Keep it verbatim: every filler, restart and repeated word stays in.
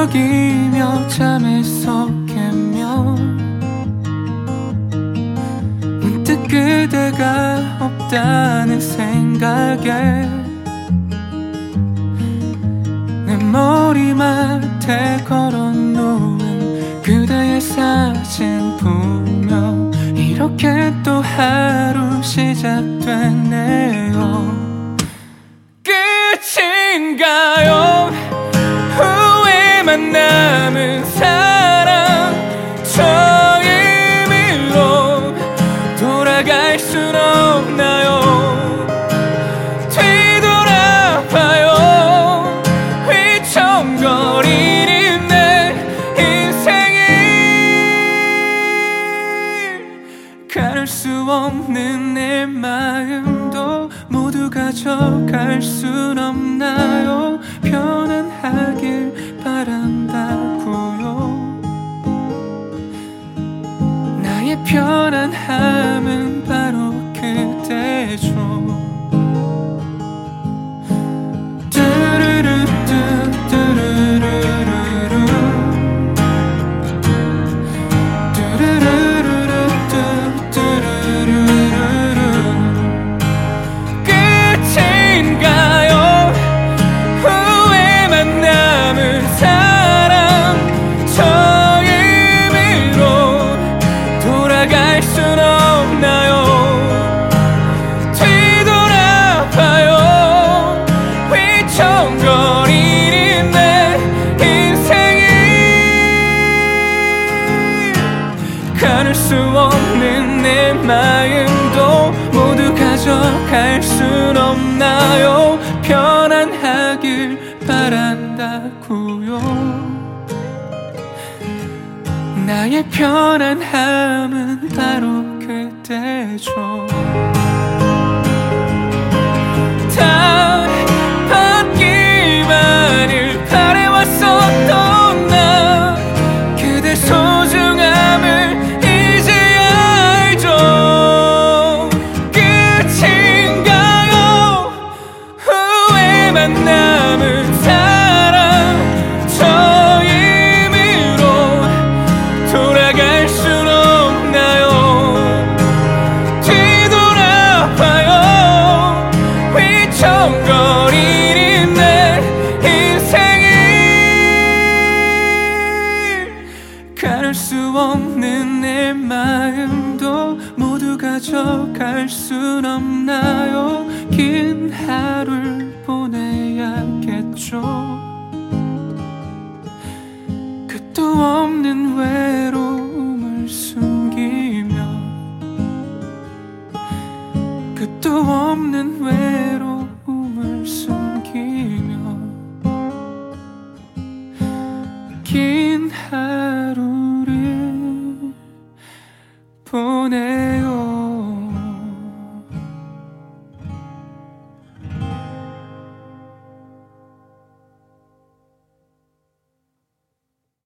허덕이며 잠에서 깨면 문득 그대가 없다는 생각에 내 머리맡에 걸어놓은 그대의 사진 보며 이렇게 또 하루 시작됐네요. 끝인가요? 후회만 남은 사랑, 저 의미로 돌아갈 순 없나요? 뒤돌아봐요. 휘청거리는 내 인생을 가릴 수 없는 내 마음도 모두 가져갈 순 없나요? 편안하길 바란다고요. 나의 편안함은 바로 그대죠. 뚜루루뚜 뚜루루루루 뚜루루루뚜 뚜루루루루 끝인가요? 후회만 남은 사랑, 저 의미로 돌아갈 순 없나요? 뒤돌아봐요. 휘청거리는 내 인생을 가릴 수 없는 내 마음도 모두 가져갈 순 없나요? 편안하길 바란다고요. 나의 편안함은 바로 그대죠. 다 받기만을 바래왔었던 나, 그대 소중함을 이제야 알죠. 끝인가요? 후회만 남은 사랑, 저 의미로 돌아갈 순 없나요? 뒤돌아봐요. 휘청거리는 내 인생을 가릴 수 없는 내 마음도 모두 가져갈 순 없나요? 긴 하루를 보내야겠죠. 끝도 없는 외로움을 숨기며, 끝도 없는 외로움을 숨기며 긴 하루